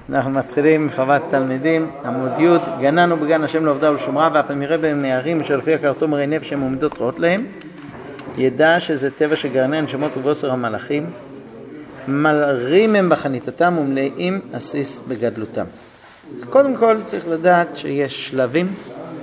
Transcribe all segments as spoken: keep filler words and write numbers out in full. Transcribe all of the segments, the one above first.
אנחנו מתחילים חוות תלמידים, עמוד י' גננו בגן השם לעובדה ולשומרה, ואף אם יראה בהם נערים אשר לפי הכרתו מראי נפש הם עומדות רעות להם, ידע שזה טבע שגרני הנשמות ובוסר המלאכים, מלרים הם בחניתתם ומלאים עסיס בגדלותם. קודם כל צריך לדעת שיש שלבים,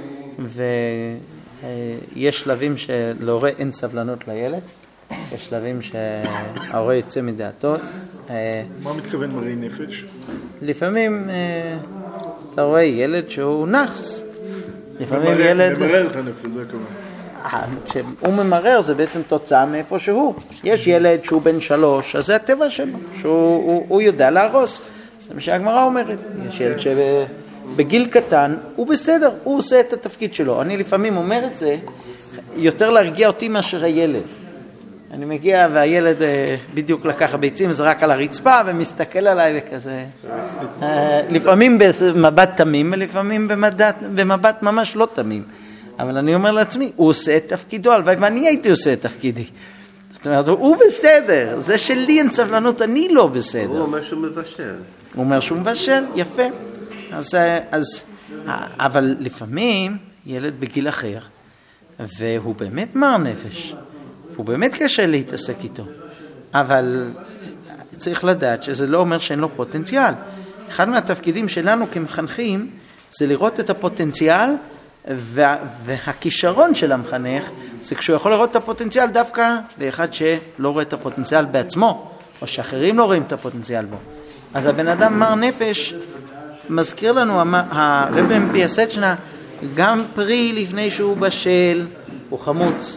ויש שלבים שלהורה אין סבלנות לילד, יש שלבים שההורה יוצא מדעתו. מה מתכוון מראי נפש? לפעמים אתה רואה ילד שהוא נחס. לפעמים ילד... ממרר את הנפש, זה כמובן. כשהוא ממרר זה בעצם תוצאה מאיפה שהוא. יש ילד שהוא בן שלוש, אז זה הטבע שלו, שהוא הוא יודע להרוס. זה מה שהגמרא אומרת. יש ילד שבגיל קטן הוא בסדר, הוא עושה את התפקיד שלו. אני לפעמים אומר את זה יותר להרגיע אותי מאשר הילד. אני מגיע והילד בדיוק לקח הביצים, זרק על הרצפה ומסתכל עליי וכזה. לפעמים במבט תמים ולפעמים במבט, במבט ממש לא תמים. אבל אני אומר לעצמי, הוא עושה את תפקידו, הלוואי ואני הייתי עושה את תפקידי. זאת אומרת, הוא בסדר, זה שלי אין סבלנות, אני לא בסדר. הוא אומר שהוא מבשל. הוא אומר שהוא מבשל, יפה. אז, אז, אבל לפעמים ילד בגיל אחר, והוא באמת מר נפש. הוא באמת קשה להתעסק איתו, אבל צריך לדעת שזה לא אומר שאין לו פוטנציאל. אחד מהתפקידים שלנו כמחנכים זה לראות את הפוטנציאל, וה, והכישרון של המחנך זה כשהוא יכול לראות את הפוטנציאל דווקא באחד שלא רואה את הפוטנציאל בעצמו, או שאחרים לא רואים את הפוטנציאל בו. אז הבן אדם מר נפש מזכיר לנו, הרב מפייסצ'נה, גם פרי לפני שהוא בשל הוא חמוץ.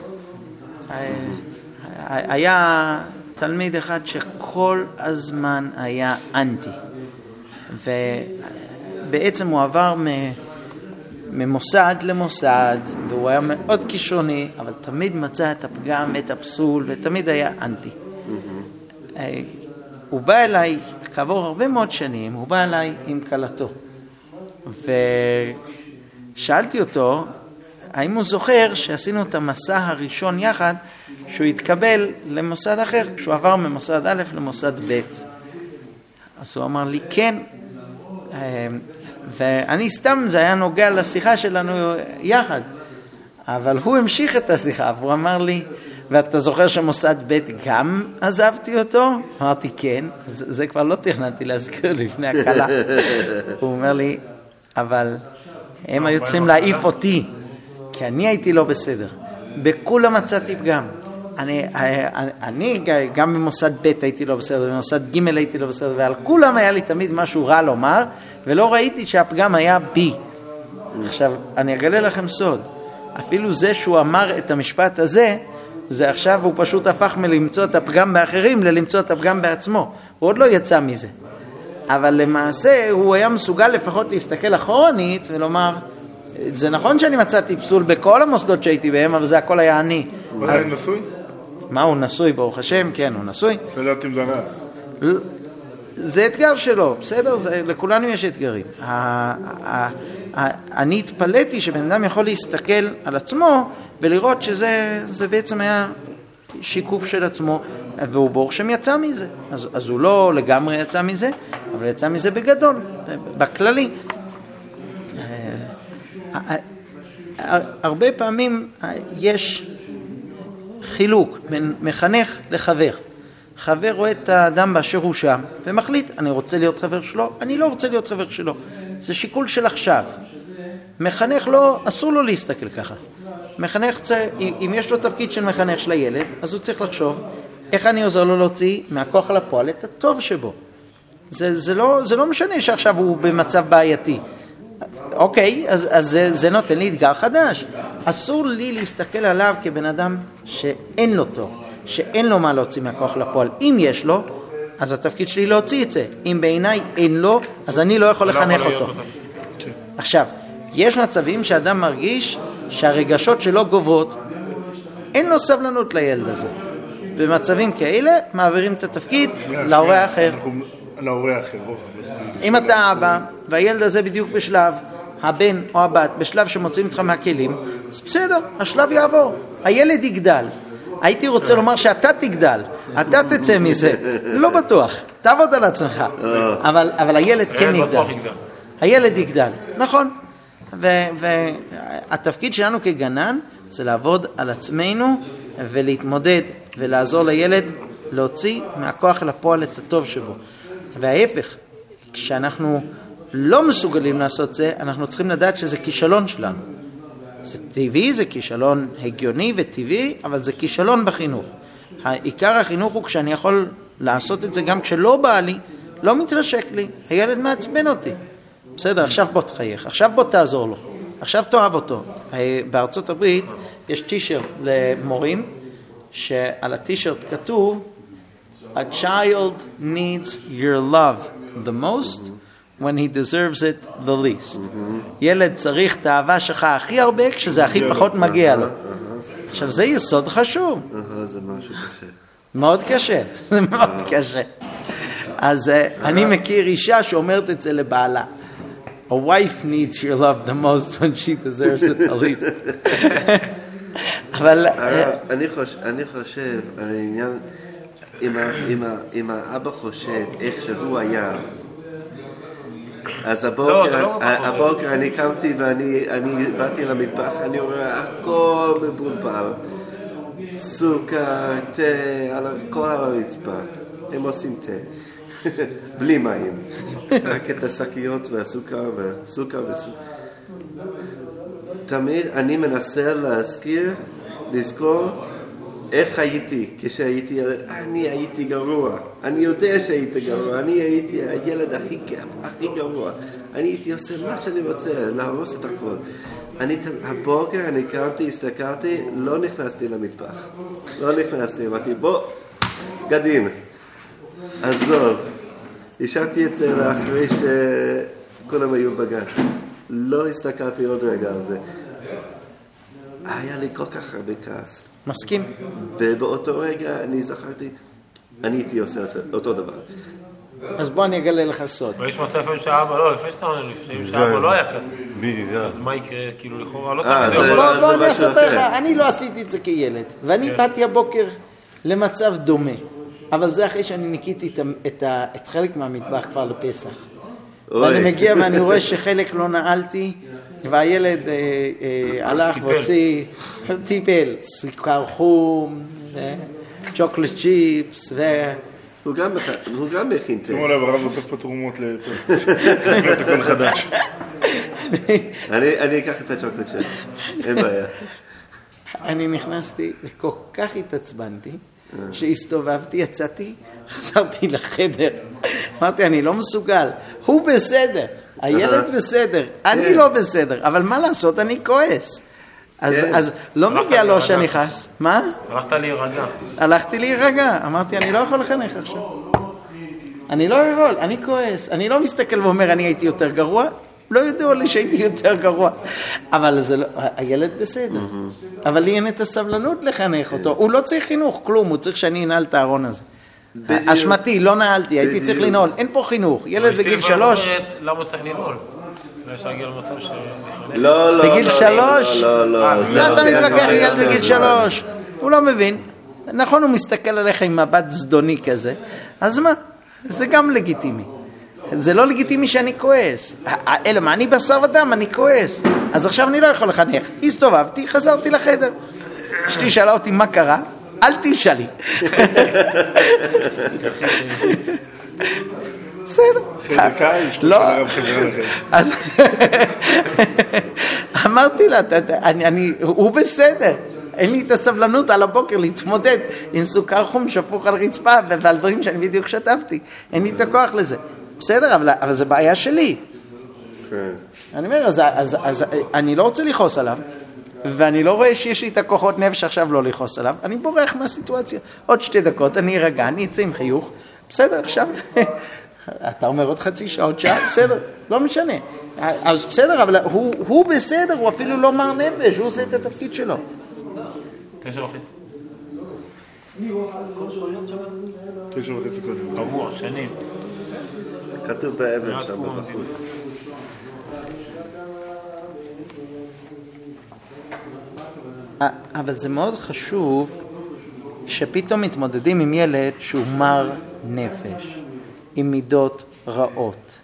היה תלמיד אחד שכל הזמן היה אנטי, ובעצם הוא עבר ממוסד למוסד, והוא היה מאוד כישרוני, אבל תמיד מצא את הפגם, את הפסול, ותמיד היה אנטי. הוא בא אליי, כעבור הרבה מאוד שנים, הוא בא אליי עם קלתו, ושאלתי אותו, האם הוא זוכר שעשינו את המסע הראשון יחד, שהוא התקבל למוסד אחר, כשהוא עבר ממוסד א' למוסד ב'. אז הוא אמר לי, כן. ואני סתם, זה היה נוגע לשיחה שלנו יחד. אבל הוא המשיך את השיחה, והוא אמר לי, ואתה זוכר שמוסד ב' גם עזבתי אותו? אמרתי, כן. זה, זה כבר לא תכננתי להזכיר לפני הקלה. הוא אומר לי, אבל הם היו צריכים להעיף אותי. כי אני הייתי לא בסדר. בכולם מצאתי פגם. אני, אני, אני גם במוסד ב' הייתי לא בסדר, במוסד ג' הייתי לא בסדר, ועל כולם היה לי תמיד משהו רע לומר, ולא ראיתי שהפגם היה בי. עכשיו, אני אגלה לכם סוד. אפילו זה שהוא אמר את המשפט הזה, זה עכשיו הוא פשוט הפך מלמצוא את הפגם באחרים, ללמצוא את הפגם בעצמו. הוא עוד לא יצא מזה. אבל למעשה הוא היה מסוגל לפחות להסתכל אחורנית ולומר, זה נכון שאני מצאתי פסול בכל המוסדות שהייתי בהם, אבל זה הכל היה אני. הוא עדיין נשוי? מה, הוא נשוי, ברוך השם? כן, הוא נשוי. סדרת עם זנס. זה אתגר שלו, בסדר? זה, לכולנו יש אתגרים. אני התפלאתי שבן אדם יכול להסתכל על עצמו ולראות שזה זה בעצם היה שיקוף של עצמו, והוא ברוך שם יצא מזה. אז, אז הוא לא לגמרי יצא מזה, אבל יצא מזה בגדול, בכללי. הרבה פעמים יש חילוק בין מחנך לחבר. חבר רואה את האדם באשר הוא שם ומחליט, אני רוצה להיות חבר שלו, אני לא רוצה להיות חבר שלו. זה שיקול של עכשיו. מחנך לא, אסור לו להסתכל ככה. מחנך, אם יש לו תפקיד של מחנך של הילד, אז הוא צריך לחשוב איך אני עוזר לו להוציא מהכוח לפועל את הטוב שבו. זה, זה לא, זה לא משנה שעכשיו הוא במצב בעייתי. אוקיי, אז, אז זה, זה נותן לי אתגר חדש. אסור לי להסתכל עליו כבן אדם שאין לו טוב, שאין לו מה להוציא מהכוח לפועל. אם יש לו, אז התפקיד שלי להוציא את זה. אם בעיניי אין לו, אז אני לא יכול לחנך אותו. עכשיו, יש מצבים שאדם מרגיש שהרגשות שלו גוברות, אין לו סבלנות לילד הזה. במצבים כאלה מעבירים את התפקיד להורה האחר. להורה האחר. אם אתה אבא והילד הזה בדיוק בשלב, הבן או הבת בשלב שמוצאים אותך מהכלים, אז בסדר, השלב יעבור, הילד יגדל. הייתי רוצה לומר שאתה תגדל, אתה תצא מזה, לא בטוח, תעבוד על עצמך, אבל, אבל הילד כן יגדל, הילד יגדל, נכון, והתפקיד שלנו כגנן זה לעבוד על עצמנו ולהתמודד ולעזור לילד להוציא מהכוח אל הפועל את הטוב שבו, וההפך, כשאנחנו לא מסוגלים לעשות זה, אנחנו צריכים לדעת שזה כישלון שלנו. זה טבעי, זה כישלון הגיוני וטבעי, אבל זה כישלון בחינוך. העיקר החינוך הוא כשאני יכול לעשות את זה גם כשלא בא לי, לא מתרשק לי, הילד מעצבן אותי. בסדר, עכשיו בוא תחייך, עכשיו בוא תעזור לו, עכשיו תאהב אותו. בארצות הברית יש טישרט למורים, שעל הטישרט כתוב, A child needs your love the most when he deserves it the least. ילד צריך את האהבה שלך הכי הרבה כשזה הכי פחות מגיע לו. עכשיו זה יסוד חשוב. זה משהו קשה. מאוד קשה, זה מאוד קשה. אז אני מכיר אישה שאומרת את זה לבעלה. A wife needs your love the most when she deserves it the least. אבל אני חושב על העניין, אם האבא חושב איך שהוא היה, אז הבוקר אני קמתי ואני באתי למטבח, אני רואה הכל מבולבל, סוכר, תה, כל על הרצפה, הם עושים תה, בלי מים, רק את השקיות והסוכר וסוכר וסוכר. תמיד אני מנסה להזכיר, לזכור איך הייתי כשהייתי ילד. אני הייתי גרוע, אני יודע שהייתי גרוע, אני הייתי הילד הכי כיף, הכי גרוע, אני הייתי עושה מה שאני רוצה, להרוס את הכל. אני, הבוקר אני קמתי, הסתכלתי, לא נכנסתי למטבח, לא נכנסתי, אמרתי בוא, גדין, עזוב, השארתי את זה לאחרי שכולם היו בגן, לא הסתכלתי עוד רגע על זה. היה לי כל כך הרבה כעס. מסכים. ובאותו רגע אני זכרתי, אני הייתי עושה אותו דבר. אז בוא אני אגלה לך סוד. ויש מצב לפעמים שהאבא לא, לפני שאתה אומר, לפעמים שהאבא לא היה כזה. אז מה יקרה? כאילו לכאורה לא תמיד. בוא אני אספר לך, אני לא עשיתי את זה כילד. ואני באתי הבוקר למצב דומה. אבל זה אחרי שאני ניקיתי את חלק מהמטבח כבר לפסח. ואני מגיע ואני רואה שחלק לא נעלתי, והילד הלך והוציא טיפל, סוכר חום, צ'וקולד צ'יפס, הוא גם מכין תה. שימו לב, הרב אוסף פה תרומות לתקון חדש. אני אקח את הצ'וקולד צ'יפס, אין בעיה. אני נכנסתי וכל כך התעצבנתי, שהסתובבתי, יצאתי, חזרתי לחדר. אמרתי, אני לא מסוגל. הוא בסדר, הילד בסדר, אני לא בסדר, אבל מה לעשות, אני כועס. אז לא מגיע לו שאני חס. מה? הלכת להירגע. הלכתי להירגע. אמרתי, אני לא יכול לחנך עכשיו. אני לא יכול, אני כועס. אני לא מסתכל ואומר, אני הייתי יותר גרוע. לא ידעו לי שהייתי יותר גרוע. אבל הילד בסדר. אבל לי אין את הסבלנות לחנך אותו. הוא לא צריך חינוך, כלום. הוא צריך שאני אנעל את הארון הזה. אשמתי, לא נעלתי, הייתי צריך לנעול. אין פה חינוך. ילד בגיל שלוש. למה צריך לנעול? לא יש להגיע למצב ש... לא, לא, בגיל שלוש? לא, לא. לא, אתה מתווכח ילד בגיל שלוש. הוא לא מבין. נכון, הוא מסתכל עליך עם מבט זדוני כזה. אז מה? זה גם לגיטימי. זה לא לגיטימי שאני כועס. אלא מה, אני בשר ודם, אני כועס. אז עכשיו אני לא יכול לחנך. הסתובבתי, חזרתי לחדר. אשתי שאלה אותי מה קרה, אל תשאלי. בסדר. לא. אז אמרתי לה, הוא בסדר. אין לי את הסבלנות על הבוקר להתמודד עם סוכר חום שפוך על רצפה ועל דברים שאני בדיוק שתפתי. אין לי את הכוח לזה. בסדר, אבל, אבל זה בעיה שלי. אני אומר, אז, אז, אז אני לא רוצה לכעוס עליו, ואני לא רואה שיש לי את הכוחות נפש עכשיו לא לכעוס עליו, אני בורח מהסיטואציה. עוד שתי דקות, אני ארגע, אני אצא עם חיוך, בסדר, עכשיו, אתה אומר עוד חצי שעה, עוד שעה, בסדר, לא משנה. אז בסדר, אבל הוא, הוא בסדר, הוא אפילו לא מר נפש, הוא עושה את התפקיד שלו. תשע וחצי. תשע וחצי קודם. קבוע, שנים. כתוב באבן שם בחוץ. אבל זה מאוד חשוב כשפתאום מתמודדים עם ילד שהוא מר נפש, עם מידות רעות,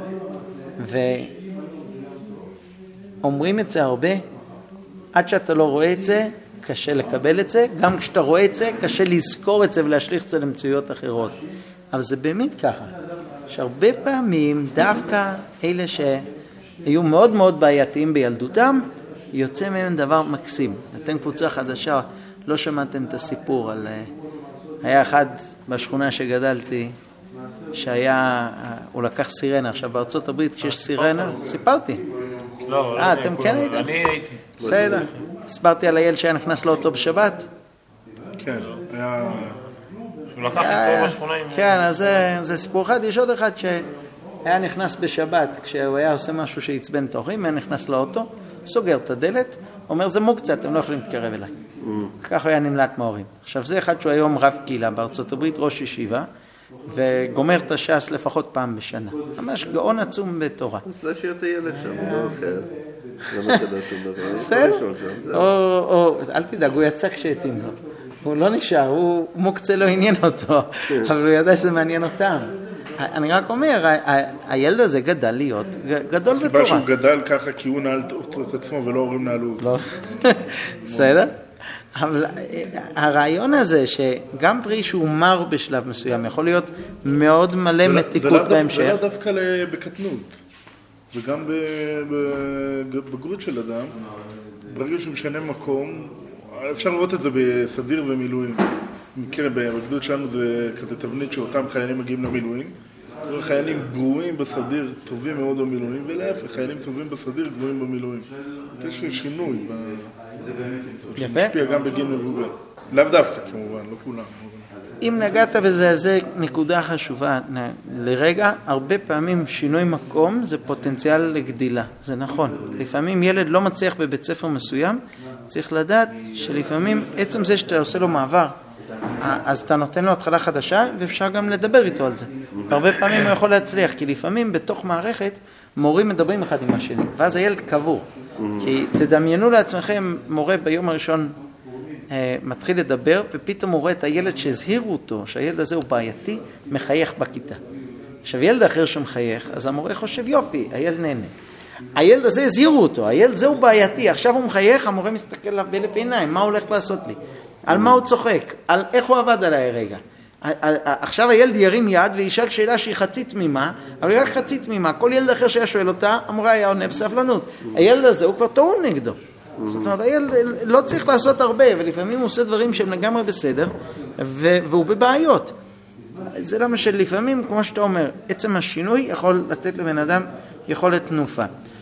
ואומרים את זה הרבה, עד שאתה לא רואה את זה, קשה לקבל את זה, גם כשאתה רואה את זה, קשה לזכור את זה ולהשליך את זה למציאויות אחרות. אבל זה באמת ככה, שהרבה פעמים דווקא אלה שהיו מאוד מאוד בעייתיים בילדותם, יוצא מהם דבר מקסים. אתם קבוצה חדשה, לא שמעתם את הסיפור על... היה אחד בשכונה שגדלתי, שהיה, הוא לקח סירנה. עכשיו בארצות הברית כשיש סירנה, סיפרתי. לא, אה, אתם כן הייתם? אני הייתי. בסדר. הסברתי על הילד שהיה נכנס לאוטו בשבת. כן, היה... שהוא לקח איתו בשכונה עם... כן, אז זה סיפור אחד. יש עוד אחד שהיה נכנס בשבת, כשהוא היה עושה משהו שעצבן את ההורים, היה נכנס לאוטו, סוגר את הדלת, אומר, זה מוקצה, אתם לא יכולים להתקרב אליי. כך הוא היה נמלט מההורים. עכשיו, זה אחד שהוא היום רב קהילה בארצות הברית, ראש ישיבה, וגומר את הש"ס לפחות פעם בשנה. ממש גאון עצום בתורה. אז להשאיר את הילד שם, לא אחר. לא מקדש שום דבר. בסדר? או, אל תדאג, הוא יצא כשהתאים לו. הוא לא נשאר, הוא מוקצה לא עניין אותו, אבל הוא ידע שזה מעניין אותם. אני רק אומר, הילד הזה גדל להיות, גדול בתורה. סיבה שהוא גדל ככה כי הוא נעל את עצמו ולא הורים נעלו. לא, בסדר? אבל הרעיון הזה שגם פרי שהוא מר בשלב מסוים יכול להיות מאוד מלא מתיקות בהמשך. זה לא דווקא בקטנות, וגם בבגרות של אדם, ברגע שהוא משנה מקום, אפשר לראות את זה בסדיר ומילואים. במקרה בגדוד שלנו זה כזה תבנית שאותם חיילים מגיעים למילואים, חיילים גרועים בסדיר טובים מאוד במילואים, ולהפך, חיילים טובים בסדיר גרועים במילואים. יש שינוי, יפה. משפיע גם בגיל מבוגר. לאו דווקא כמובן, לא כולם. אם נגעת בזה, זה נקודה חשובה. לרגע, הרבה פעמים שינוי מקום זה פוטנציאל לגדילה. זה נכון. לפעמים ילד לא מצליח בבית ספר מסוים, צריך לדעת שלפעמים עצם זה שאתה עושה לו מעבר, אז אתה נותן לו התחלה חדשה, ואפשר גם לדבר איתו על זה. הרבה פעמים הוא יכול להצליח, כי לפעמים בתוך מערכת מורים מדברים אחד עם השני, ואז הילד קבור. כי תדמיינו לעצמכם, מורה ביום הראשון אה, מתחיל לדבר, ופתאום הוא רואה את הילד שהזהירו אותו, שהילד הזה הוא בעייתי, מחייך בכיתה. עכשיו ילד אחר שמחייך, אז המורה חושב יופי, הילד נהנה. הילד הזה הזהירו אותו, הילד זה הוא בעייתי, עכשיו הוא מחייך, המורה מסתכל עליו באלף עיניים, מה הוא הולך לעשות לי? על מה הוא צוחק? על איך הוא עבד עליי רגע? עכשיו הילד ירים יד וישאל שאלה שהיא חצי תמימה, אבל היא רק חצי תמימה. כל ילד אחר שהיה שואל אותה, המורה היה עונה בסבלנות. הילד הזה הוא כבר טעון נגדו. זאת אומרת, הילד לא צריך לעשות הרבה, ולפעמים הוא עושה דברים שהם לגמרי בסדר, והוא בבעיות. זה למה שלפעמים, כמו שאתה אומר, עצם השינוי יכול לתת לבן אדם יכולת תנופה.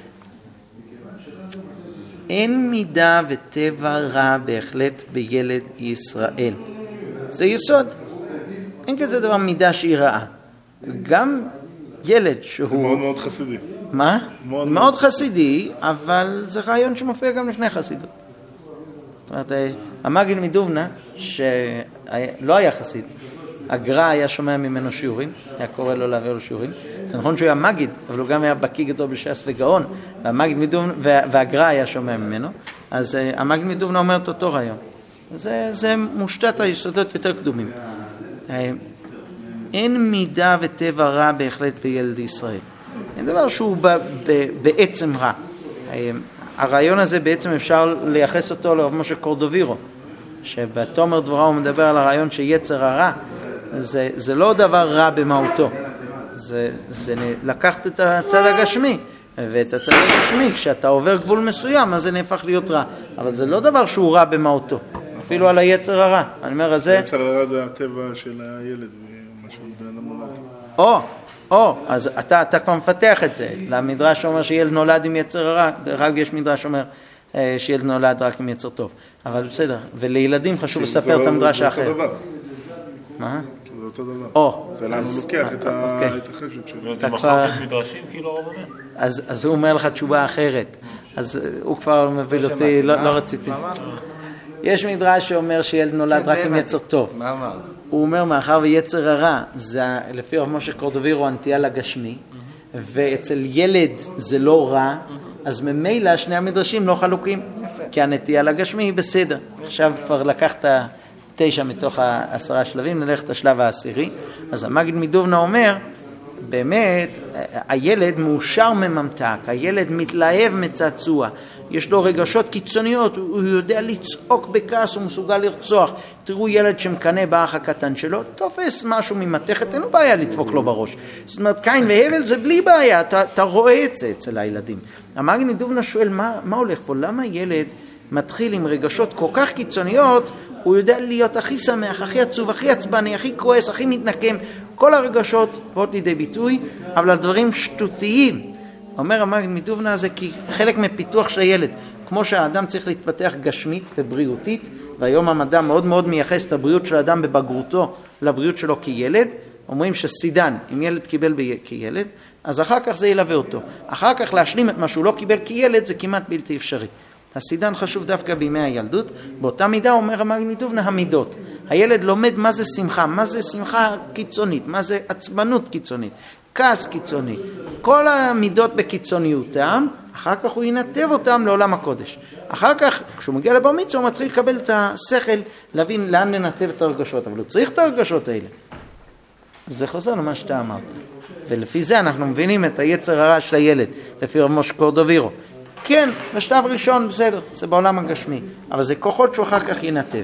אין מידה וטבע רע בהחלט בילד ישראל. זה יסוד. אין כזה דבר מידה שהיא רעה. גם ילד שהוא... מאוד מאוד חסידי. מה? מאוד, מאוד חסידי, אבל זה רעיון שמופיע גם לפני חסידות. זאת אומרת, המגיד מדובנה, שלא היה חסיד, הגר"א היה שומע ממנו שיעורים, היה קורא לו להעביר לו שיעורים. זה נכון שהוא היה מגיד, אבל הוא גם היה בקיא גדול בש"ס וגאון, והמגיד מדובנה, והגר"א היה שומע ממנו, אז המגיד מדובנה אומר את אותו רעיון. זה, זה מושתת היסודות יותר קדומים. אין מידה וטבע רע בהחלט בילד ישראל. אין דבר שהוא ב, ב, בעצם רע. הרעיון הזה בעצם אפשר לייחס אותו לרב משה קורדובירו, שבתומר דבורה הוא מדבר על הרעיון שיצר הרע, זה, זה לא דבר רע במהותו. זה, זה לקחת את הצד הגשמי, ואת הצד הגשמי, כשאתה עובר גבול מסוים, אז זה נהפך להיות רע. אבל זה לא דבר שהוא רע במהותו. אפילו על היצר הרע. אני אומר, אז זה... היצר הרע זה הטבע של הילד, משהו בן אדם נולד. או, או, אז אתה, אתה כבר מפתח את זה. למדרש אומר שילד נולד עם יצר הרע, רק יש מדרש אומר שילד נולד רק עם יצר טוב. אבל בסדר, ולילדים חשוב לספר את המדרש האחר. זה אותו דבר. מה? זה אותו דבר. או. ולנו לוקח את החשת שלו. זה מחלוקת מדרשים כאילו רבנן. אז הוא אומר לך תשובה אחרת. אז הוא כבר מביא אותי, לא רציתי. יש מדרש שאומר שילד נולד רק עם יצר טוב. מה אמר? הוא אומר, מאחר ויצר הרע, זה לפי רב משה קורדובירו הנטייה לגשמי, ואצל ילד זה לא רע, אז ממילא שני המדרשים לא חלוקים, כי הנטייה לגשמי היא בסדר. עכשיו כבר לקחת תשע מתוך העשרה שלבים, נלך את השלב העשירי. אז המגיד מדובנה אומר, באמת, הילד מאושר מממתק, הילד מתלהב מצעצוע, יש לו רגשות קיצוניות, הוא יודע לצעוק בכעס, הוא מסוגל לרצוח. תראו ילד שמקנה באח הקטן שלו, תופס משהו ממתכת, אין לו בעיה לדפוק לו בראש. זאת אומרת, קין והבל זה בלי בעיה, אתה, אתה רואה את זה אצל הילדים. המגיד מדובנה שואל, מה, מה הולך פה? למה ילד מתחיל עם רגשות כל כך קיצוניות, הוא יודע להיות הכי שמח, הכי עצוב, הכי עצבני, הכי כועס, הכי מתנקם, כל הרגשות באות לידי ביטוי, אבל הדברים שטותיים. אומר המגיד מדובנה הזה כי חלק מפיתוח של הילד, כמו שהאדם צריך להתפתח גשמית ובריאותית, והיום המדע מאוד מאוד מייחס את הבריאות של האדם בבגרותו לבריאות שלו כילד, אומרים שסידן, אם ילד קיבל ב- כילד, אז אחר כך זה ילווה אותו. אחר כך להשלים את מה שהוא לא קיבל כילד זה כמעט בלתי אפשרי. הסידן חשוב דווקא בימי הילדות, באותה מידה אומר המגיד מדובנה המידות. הילד לומד מה זה שמחה, מה זה שמחה קיצונית, מה זה עצבנות קיצונית, כעס קיצוני. כל המידות בקיצוניותם, אחר כך הוא ינתב אותם לעולם הקודש. אחר כך, כשהוא מגיע לבר מצווה, הוא מתחיל לקבל את השכל, להבין לאן לנתב את הרגשות, אבל הוא צריך את הרגשות האלה. זה חוזר למה שאתה אמרת. ולפי זה אנחנו מבינים את היצר הרע של הילד, לפי רב משה קורדובירו. כן, בשלב ראשון בסדר, זה בעולם הגשמי, אבל זה כוחות שהוא אחר כך ינתב.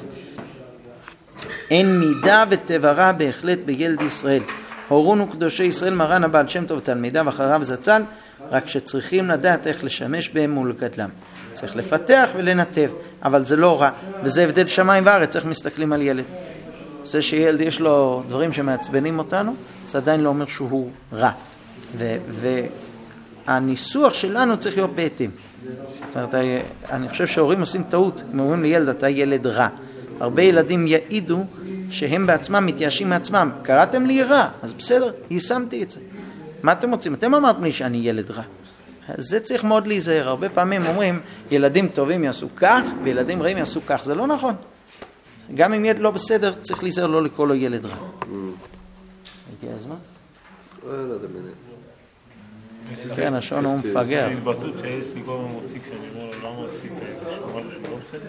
אין מידה וטבע רע בהחלט בילד ישראל. הורונו קדושי ישראל מרן הבעל שם טוב תלמידיו אחריו זצ"ל, רק שצריכים לדעת איך לשמש בהם מול גדלם. צריך לפתח ולנתב, אבל זה לא רע, וזה הבדל שמיים וארץ, צריך מסתכלים על ילד. זה שילד יש לו דברים שמעצבנים אותנו, זה עדיין לא אומר שהוא רע. ו... ו- הניסוח שלנו צריך להיות בהתאם. זאת אומרת, אני חושב שההורים עושים טעות, הם אומרים לילד, אתה ילד רע. הרבה ילדים יעידו שהם בעצמם מתייאשים מעצמם. קראתם לי רע, אז בסדר, יישמתי את זה. מה אתם רוצים? אתם אמרתם לי שאני ילד רע. זה צריך מאוד להיזהר. הרבה פעמים אומרים, ילדים טובים יעשו כך, וילדים רעים יעשו כך. זה לא נכון. גם אם ילד לא בסדר, צריך להיזהר לא לקרוא לו ילד רע. הגיע הזמן? לא יודע מנה. כן, השעון הוא מפגר. זה התבטאות שיש לי כל הזמן מוציא כשאני אומר לו למה עשית איזשהו משהו שהוא לא בסדר.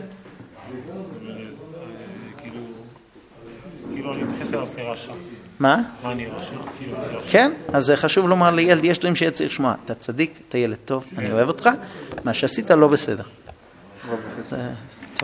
כאילו, כאילו אני מתייחס אליו כרשע. מה? מה אני רשע? כאילו אני רשע. כן, אז זה חשוב לומר לילד, יש דברים שצריך לשמוע. אתה צדיק, אתה ילד טוב, אני אוהב אותך, מה שעשית לא בסדר.